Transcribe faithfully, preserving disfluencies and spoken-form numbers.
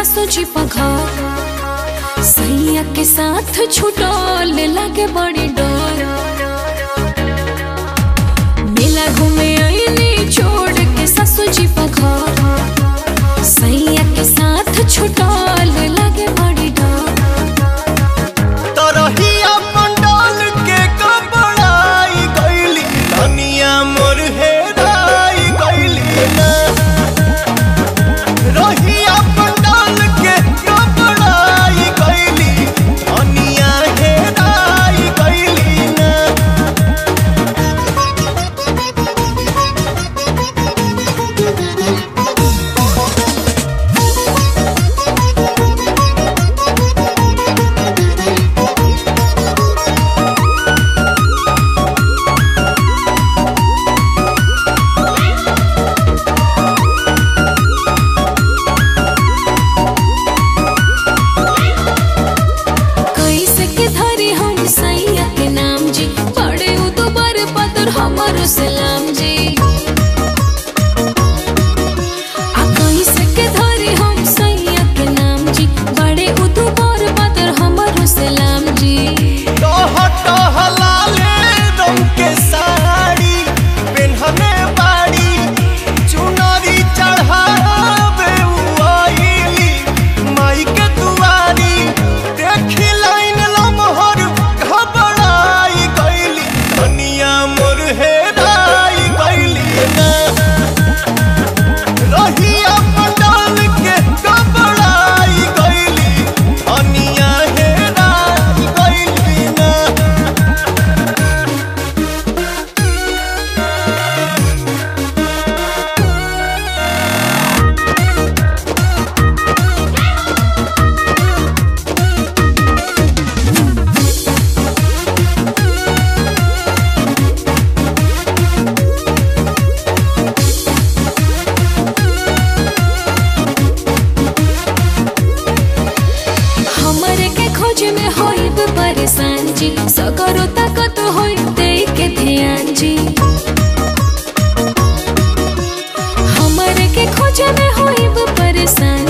सासू जी पघार सैया के साथ छुटल लागे बड़ी डर। मेला घूमे आईनी छोड़ के सासू जी पघार सैया के साथ छुटल लागे बड़ी डर। हमारो सलाम जी आ कहीं से के धरे हम सैया के नाम जी बड़े उतुबर बदर हमारो सलाम जी। टह टह लाले रंग के साड़ी पेन्हने बाड़ी चुनरी चढ़ावे उआइली माई के दुआरी देखी लाइन लमहर घबराई गइली धनिया मोर में होइब परेशान जी सकरो ताकत होई दे के ध्यान जी हमरे के खोज में होइब परेशान